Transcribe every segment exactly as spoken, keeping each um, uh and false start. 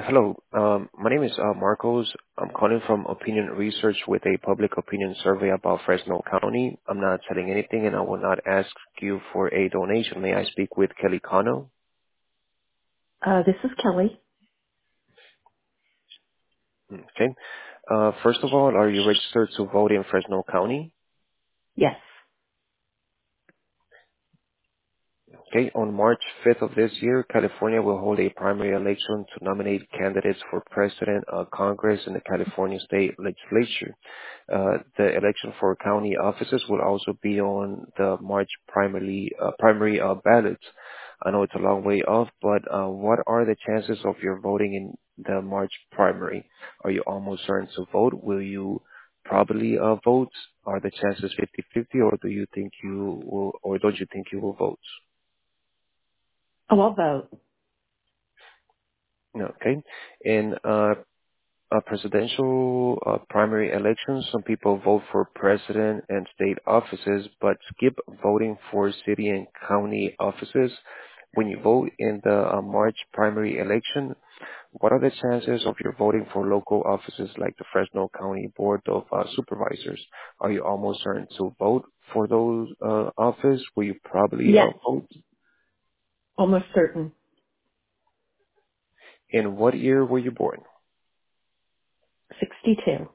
Hello. Um, my name is uh, Marcos. I'm calling from Opinion Research with a public opinion survey about Fresno County. I'm not selling anything, and I will not ask you for a donation. May I speak with Kelly Cano? Uh, this is Kelly. Okay. Uh, first of all, are you registered to vote in Fresno County? Yes. Okay, on March fifth of this year, California will hold a primary election to nominate candidates for president, uh, Congress, and the California State Legislature. Uh, the election for county offices will also be on the March primary uh, primary uh, ballots. I know it's a long way off, but uh, what are the chances of your voting in the March primary? Are you almost certain to vote? Will you probably uh, vote? Are the chances fifty-fifty, or do you think you will, or don't you think you will vote? Oh, I'll vote. Okay. In uh, a presidential uh, primary elections, some people vote for president and state offices, but skip voting for city and county offices. When you vote in the uh, March primary election, what are the chances of your voting for local offices like the Fresno County Board of uh, Supervisors? Are you almost certain to vote for those uh, office? Will you probably uh, Yes. vote? Almost certain. In what year were you born? sixty-two.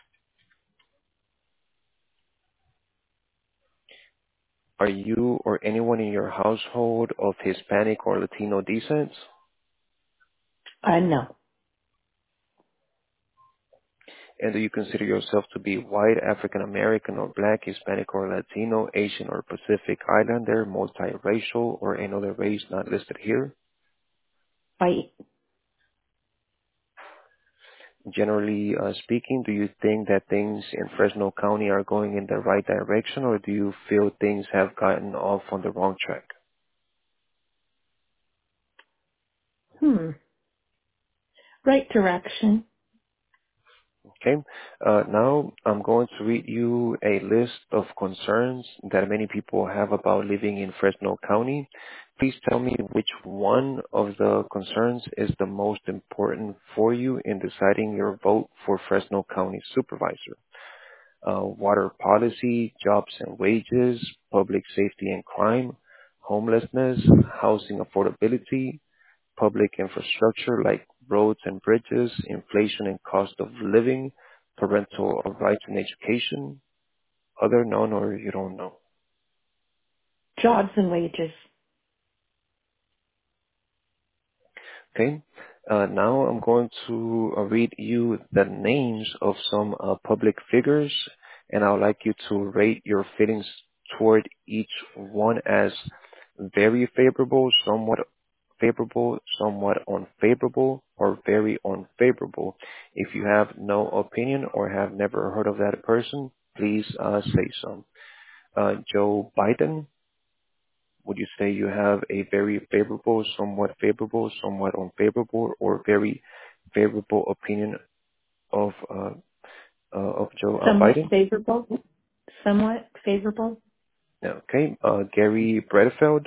Are you or anyone in your household of Hispanic or Latino descent? Uh, no. And do you consider yourself to be white, African American, or black, Hispanic or Latino, Asian or Pacific Islander, multiracial, or another race not listed here? White. Generally uh, speaking, do you think that things in Fresno County are going in the right direction, or do you feel things have gotten off on the wrong track? Hmm. Right direction. Okay. Uh, now I'm going to read you a list of concerns that many people have about living in Fresno County. Please tell me which one of the concerns is the most important for you in deciding your vote for Fresno County Supervisor. Uh, water policy, jobs and wages, public safety and crime, homelessness, housing affordability, public infrastructure like roads and bridges, inflation and cost of living, parental rights and education, other none or you don't know. Jobs and wages. Okay. Uh, now I'm going to uh, read you the names of some uh, public figures, and I would like you to rate your feelings toward each one as very favorable, somewhat favorable, somewhat unfavorable, or very unfavorable. If you have no opinion or have never heard of that person, please uh, say so. Uh, Joe Biden, would you say you have a very favorable, somewhat favorable, somewhat unfavorable, or very favorable opinion of uh, uh, of Joe uh, Somewhat Biden? favorable. Somewhat favorable. Okay. Uh, Gary Bredfeld,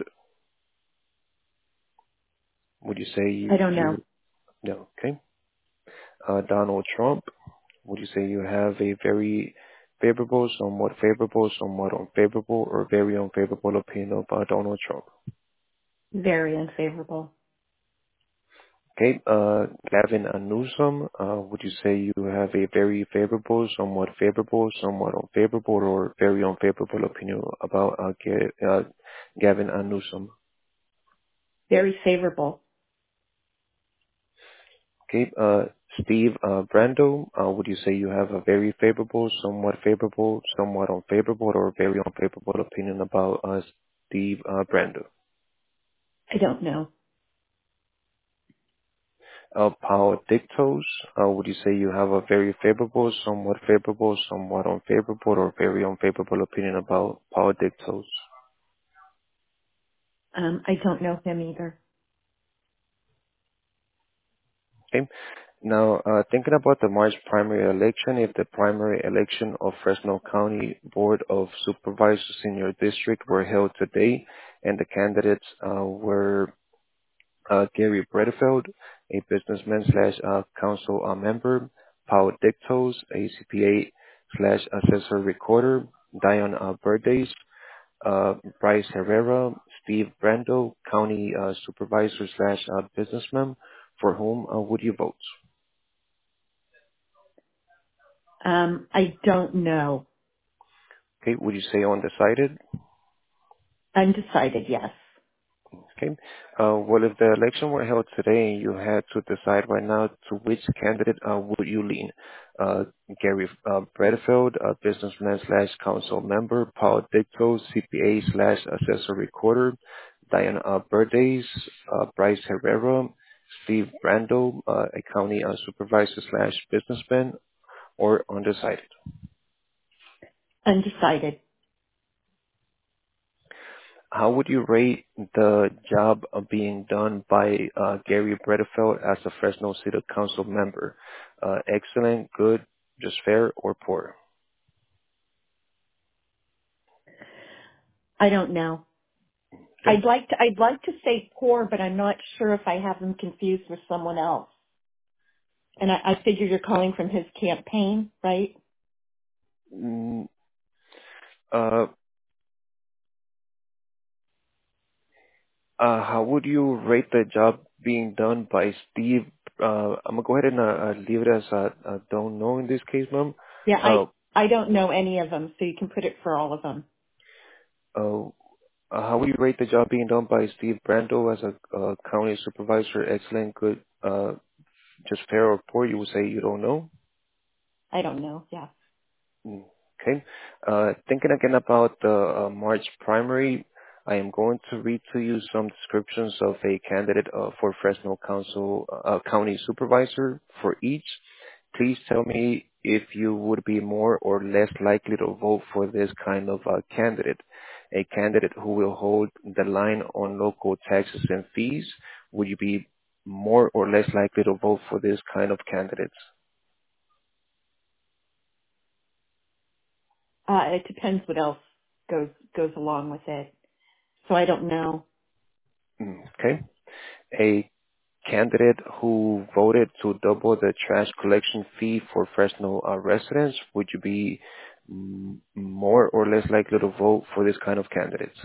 would you say you, I don't know. you no? Okay. Uh, Donald Trump, would you say you have a very favorable, somewhat favorable, somewhat unfavorable, or very unfavorable opinion of uh, Donald Trump? Very unfavorable. Okay, uh, Gavin Newsom, uh, would you say you have a very favorable, somewhat favorable, somewhat unfavorable, or very unfavorable opinion about uh, Ga- uh, Gavin Newsom? Very favorable. Okay, uh, Steve uh, Brando, uh, would you say you have a very favorable, somewhat favorable, somewhat unfavorable, or very unfavorable opinion about uh, Steve uh, Brando? I don't know. Uh, Paul Dictos, uh, would you say you have a very favorable, somewhat favorable, somewhat unfavorable, or very unfavorable opinion about Paul Dictos? Um, I don't know him either. Okay. Now, uh, thinking about the March primary election, if the primary election of Fresno County Board of Supervisors in your district were held today and the candidates uh, were uh, Gary Bredefeld, a businessman slash uh, council uh, member, Paul Dictos, a C P A slash assessor recorder, Dion uh, Birthdays, uh, Bryce Herrera, Steve Brando, county uh, supervisor slash uh, businessman. For whom uh, would you vote? Um, I don't know. Okay, would you say undecided? Undecided, yes. Okay. Uh, well, if the election were held today and you had to decide right now to which candidate uh, would you lean? Uh, Gary uh, Bredefeld, a businessman slash council member, Paul Dicto, C P A slash assessor recorder, Diana uh, Birthdays, uh, Bryce Herrera, Steve Brando, uh, a county uh, supervisor slash businessman, or undecided. Undecided. How would you rate the job of being done by uh, Gary Bredefeld as a Fresno City Council member? Uh, excellent, good, just fair, or poor? I don't know. Okay. I'd like to, I'd like to say poor, but I'm not sure if I have him confused with someone else. And I, I figure you're calling from his campaign, right? Mm, uh, uh, how would you rate the job being done by Steve? Uh, I'm gonna go ahead and uh, uh, leave it as uh, uh, don't know in this case, ma'am. Yeah, Uh, I, I don't know any of them, so you can put it for all of them. uh, uh, how would you rate the job being done by Steve Brando as a uh, county supervisor? Excellent, good, uh, just fair, or poor? You would say you don't know. I don't know, yeah. Mm, Okay. Uh, Thinking again about the uh, March primary, I am going to read to you some descriptions of a candidate uh, for Fresno Council uh, County Supervisor for each. Please tell me if you would be more or less likely to vote for this kind of uh, candidate. A candidate who will hold the line on local taxes and fees. Would you be more or less likely to vote for this kind of candidate? Uh, it depends what else goes, goes along with it. So I don't know. Mm, Okay. A candidate who voted to double the trash collection fee for Fresno uh, residents, would you be mm, more or less likely to vote for this kind of candidates?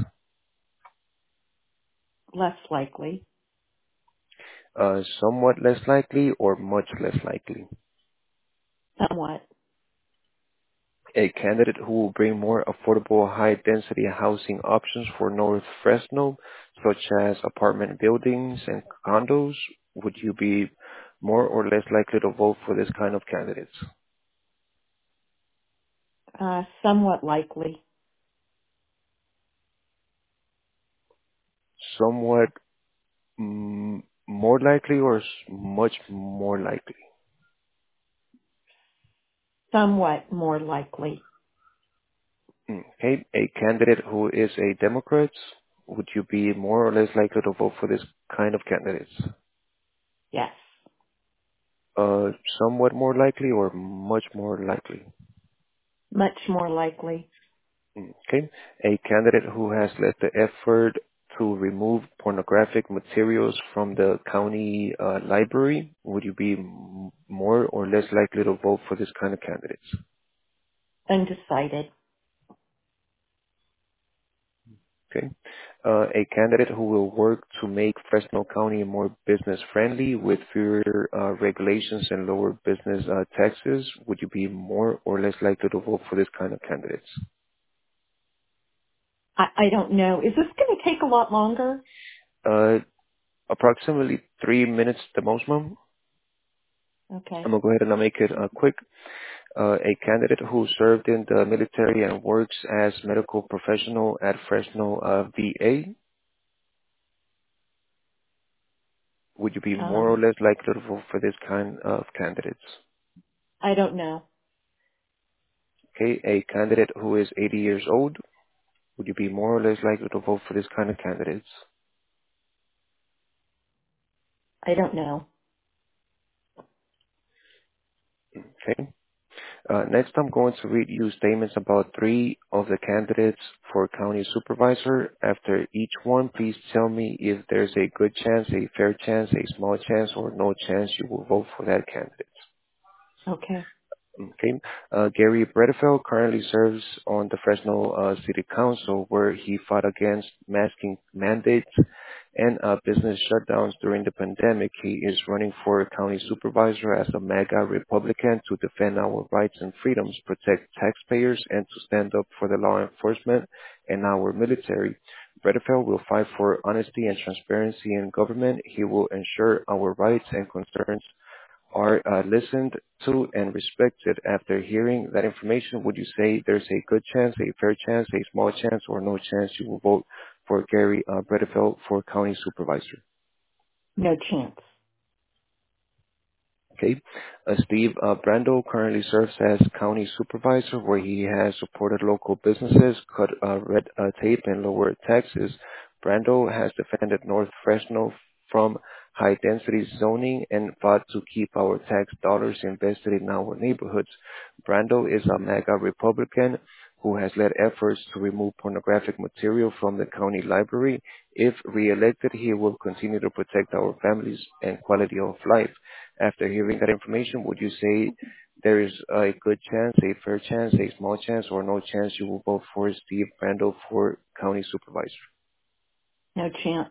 Less likely. Uh, somewhat less likely or much less likely? Somewhat. A candidate who will bring more affordable high-density housing options for North Fresno, such as apartment buildings and condos, would you be more or less likely to vote for this kind of candidates? Uh, somewhat likely. Somewhat Mm, more likely or s- much more likely? Somewhat more likely. Mm, Okay, a candidate who is a Democrat, would you be more or less likely to vote for this kind of candidates? Yes. Uh, somewhat more likely or much more likely? Much more likely. Mm, Okay, a candidate who has led the effort to remove pornographic materials from the county uh, library, would you be m- more or less likely to vote for this kind of candidates? Undecided. Okay. Uh, a candidate who will work to make Fresno County more business friendly with fewer uh, regulations and lower business uh, taxes. Would you be more or less likely to vote for this kind of candidates? I, I don't know. Is this going to take a lot longer? Uh, approximately three minutes the most, ma'am. I'm Okay. gonna go ahead and I'll make it uh, quick. Uh, a candidate who served in the military and works as medical professional at Fresno uh, V A. Would you be more or Um, less likely to vote for this kind of candidates? I don't know. Okay, a candidate who is eighty years old, would you be more or less likely to vote for this kind of candidates? I don't know. Okay. Uh, next, I'm going to read you statements about three of the candidates for county supervisor. After each one, please tell me if there's a good chance, a fair chance, a small chance, or no chance you will vote for that candidate. Okay. Okay. Uh, Gary Bredefeld currently serves on the Fresno uh, City Council, where he fought against masking mandates and uh, business shutdowns during the pandemic. He is running for county supervisor as a MAGA Republican to defend our rights and freedoms, protect taxpayers, and to stand up for the law enforcement and our military. Bredefeld will fight for honesty and transparency in government. He will ensure our rights and concerns are uh, listened to and respected. After hearing that information, would you say there's a good chance, a fair chance, a small chance, or no chance you will vote for Gary uh, Bredefeld for county supervisor? No chance. Okay. Uh, Steve uh, Brando currently serves as county supervisor, where he has supported local businesses, cut uh, red uh, tape, and lowered taxes. Brando has defended North Fresno from high-density zoning and fought to keep our tax dollars invested in our neighborhoods. Brando is a MAGA Republican who has led efforts to remove pornographic material from the county library. If reelected, he will continue to protect our families and quality of life. After hearing that information, would you say there is a good chance, a fair chance, a small chance, or no chance you will vote for Steve Brando for county supervisor? No chance.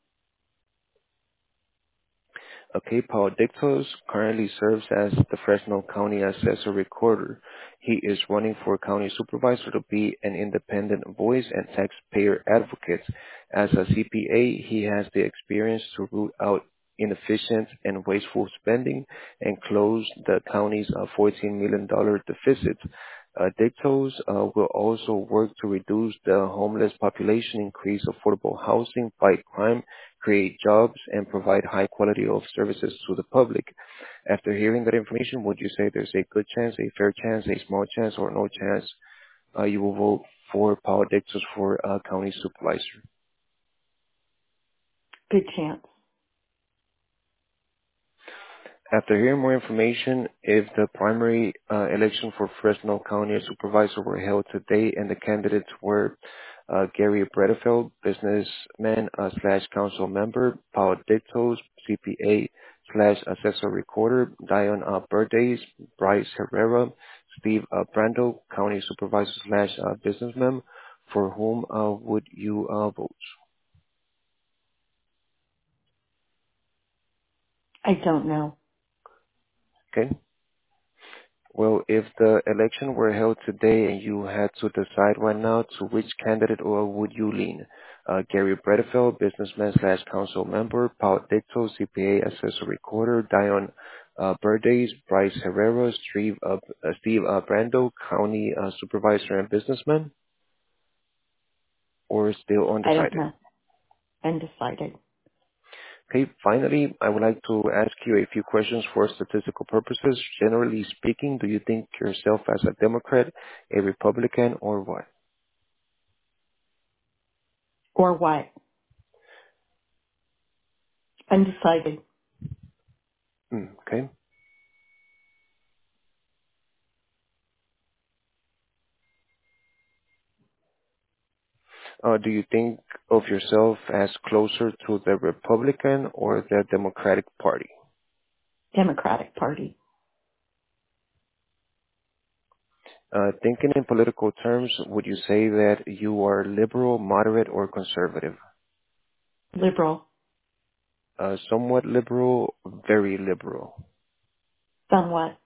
Okay, Paul Dictos currently serves as the Fresno County Assessor Recorder. He is running for county supervisor to be an independent voice and taxpayer advocate. As a C P A, he has the experience to root out inefficient and wasteful spending and close the county's uh, fourteen million dollars deficit. Uh, Dictos uh, will also work to reduce the homeless population, increase affordable housing, fight crime, create jobs, and provide high quality of services to the public. After hearing that information, would you say there's a good chance, a fair chance, a small chance, or no chance uh, you will vote for Paul Dictos for uh, county supervisor? Good chance. After hearing more information, if the primary uh, election for Fresno County Supervisor were held today and the candidates were uh, Gary Bredefeld, businessman uh, slash council member, Paul Dictos, C P A slash assessor recorder, Dion uh, Birthdays, Bryce Herrera, Steve uh, Brando, county supervisor slash uh, businessman, for whom uh, would you uh, vote? I don't know. Okay. Well, if the election were held today and you had to decide right now to which candidate or would you lean? Uh, Gary Bredefeld, businessman slash council member, Paul Dicto, C P A assessor recorder, Dion uh, Birthdays, Bryce Herrera, Steve, uh, uh, Steve uh, Brando, county uh, supervisor and businessman, or still I don't undecided? know. Undecided. Okay, finally, I would like to ask you a few questions for statistical purposes. Generally speaking, do you think yourself as a Democrat, a Republican, or what? Or what? Undecided. Mm, okay. Uh, do you think of yourself as closer to the Republican or the Democratic Party? Democratic Party. Uh, thinking in political terms, would you say that you are liberal, moderate, or conservative? Liberal. Uh, somewhat liberal, very liberal. Somewhat.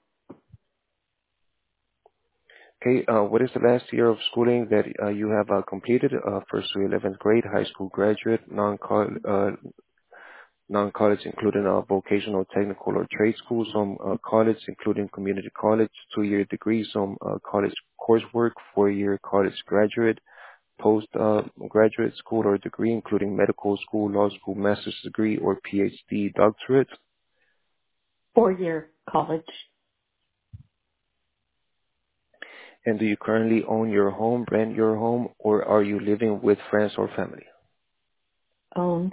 Okay, uh, what is the last year of schooling that uh, you have uh, completed? Uh, first to eleventh grade, high school graduate, non-college, uh, non-college including uh, vocational, technical, or trade schools, some uh, college including community college, two-year degree, some uh, college coursework, four-year college graduate, post uh, graduate school or degree including medical school, law school, master's degree, or P H D doctorate. Four-year college. And do you currently own your home, rent your home, or are you living with friends or family? Own.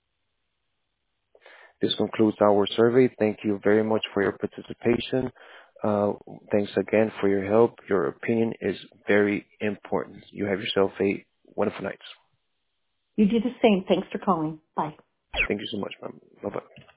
This concludes our survey. Thank you very much for your participation. Uh, thanks again for your help. Your opinion is very important. You have yourself a wonderful night. You do the same. Thanks for calling. Bye. Thank you so much, ma'am. Bye-bye.